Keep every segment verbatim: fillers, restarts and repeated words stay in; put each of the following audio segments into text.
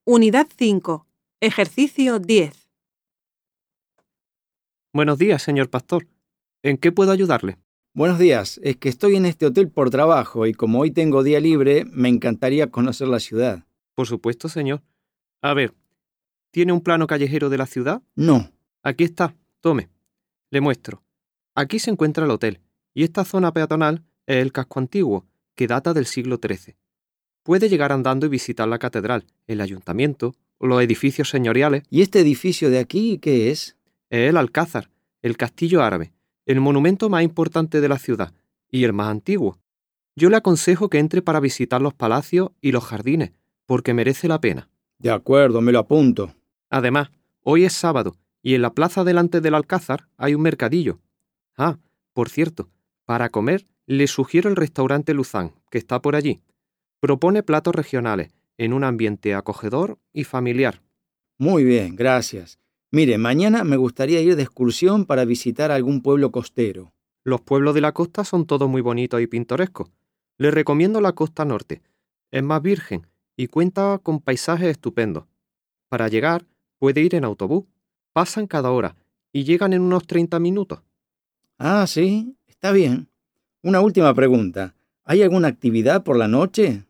Unidad cinco. Ejercicio diez. Buenos días, señor pastor. ¿En qué puedo ayudarle? Buenos días. Es que estoy en este hotel por trabajo y como hoy tengo día libre, me encantaría conocer la ciudad. Por supuesto, señor. A ver, ¿tiene un plano callejero de la ciudad? No. Aquí está, tome. Le muestro. Aquí se encuentra el hotel, y esta zona peatonal es el casco antiguo, que data del siglo trece. Puede llegar andando y visitar la catedral, el ayuntamiento, o los edificios señoriales. ¿Y este edificio de aquí qué es? Es el Alcázar, el castillo árabe, el monumento más importante de la ciudad, y el más antiguo. Yo le aconsejo que entre para visitar los palacios y los jardines, porque merece la pena. De acuerdo, me lo apunto. Además, hoy es sábado, y en la plaza delante del Alcázar hay un mercadillo. Ah, por cierto, para comer le sugiero el restaurante Luzán, que está por allí. Propone platos regionales, en un ambiente acogedor y familiar. Muy bien, gracias. Mire, mañana me gustaría ir de excursión para visitar algún pueblo costero. Los pueblos de la costa son todos muy bonitos y pintorescos. Le recomiendo la costa norte. Es más virgen y cuenta con paisajes estupendos. Para llegar, puede ir en autobús. Pasan cada hora y llegan en unos treinta minutos. Ah, sí, está bien. Una última pregunta. ¿Hay alguna actividad por la noche?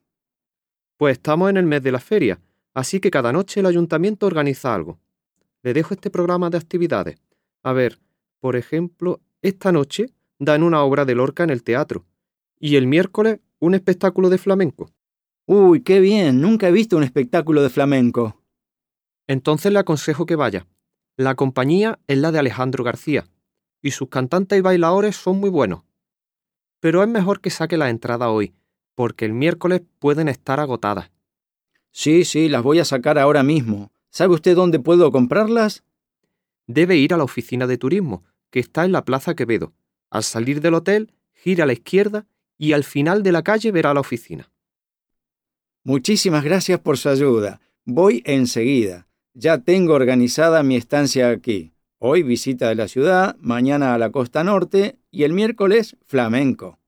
Pues estamos en el mes de la feria, así que cada noche el ayuntamiento organiza algo. Le dejo este programa de actividades. A ver, por ejemplo, esta noche dan una obra de Lorca en el teatro y el miércoles un espectáculo de flamenco. Uy, qué bien. Nunca he visto un espectáculo de flamenco. Entonces le aconsejo que vaya. La compañía es la de Alejandro García y sus cantantes y bailadores son muy buenos. Pero es mejor que saque la entrada hoy, porque el miércoles pueden estar agotadas. Sí, sí, las voy a sacar ahora mismo. ¿Sabe usted dónde puedo comprarlas? Debe ir a la oficina de turismo, que está en la Plaza Quevedo. Al salir del hotel, gira a la izquierda y al final de la calle verá la oficina. Muchísimas gracias por su ayuda. Voy enseguida. Ya tengo organizada mi estancia aquí. Hoy visita de la ciudad, mañana a la costa norte y el miércoles flamenco.